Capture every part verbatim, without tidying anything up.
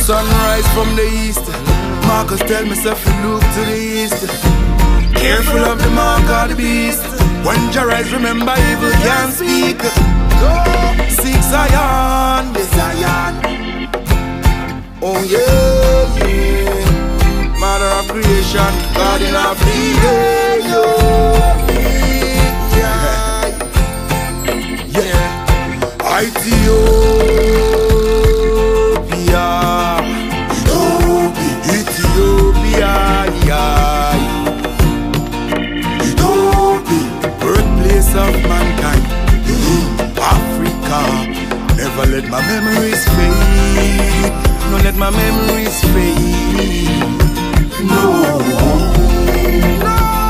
sunrise from the east. Marcus tell myself to look to the east. Careful of the mark of the beast. When your eyes remember evil can't speak. Seek Zion, the Zion. Oh yeah, yeah. Mother of creation, God in our freedom. Yeah, yeah. Ethiopia, Ethiopia, yeah. Ethiopia, birthplace of mankind. Africa, never let my memories fade. No, let my memories fade. No, no,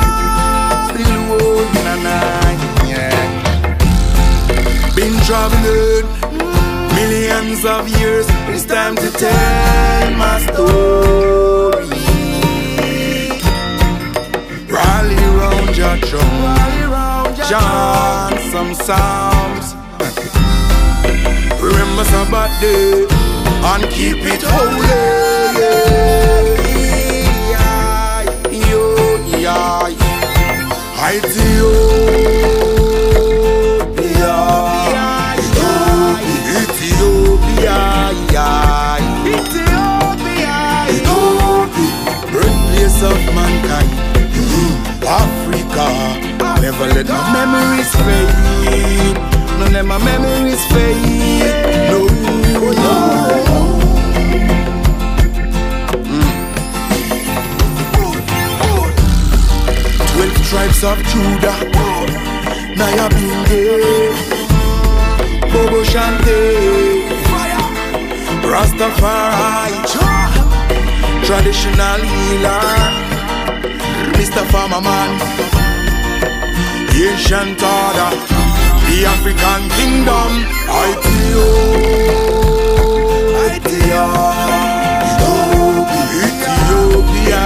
yeah. Been traveling millions of years. It's time to tell my story. Rally round your drum, chant some psalms. Remember Sabbath day and keep it holy. Ethiopia, Ethiopia, Ethiopia, birthplace of mankind. Africa, never let my memories fade. No, let my memories fade. No, no. Twelve tribes of Judah, Naya Binge, Bobo Shante, Rastafari, traditional healer, Mister Farmer Man, ancient order, the African kingdom, Ethiopia, Ethiopia,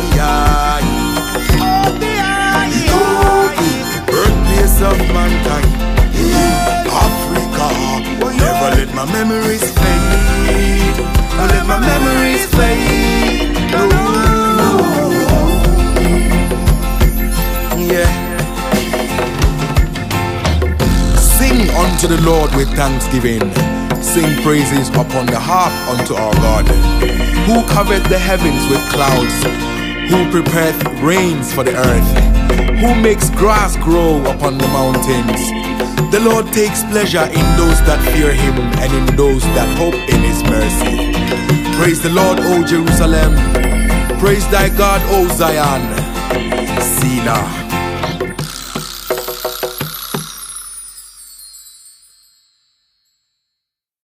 birthplace of mankind, Africa. Never let my memories fade. Don't let my memories fade. No, no. Yeah. Sing unto the Lord with thanksgiving. Sing praises upon the harp unto our God, who covered the heavens with clouds, who prepareth rains for the earth, who makes grass grow upon the mountains. The Lord takes pleasure in those that fear him and in those that hope in his mercy. Praise the Lord, O Jerusalem. Praise thy God, O Zion. Selah.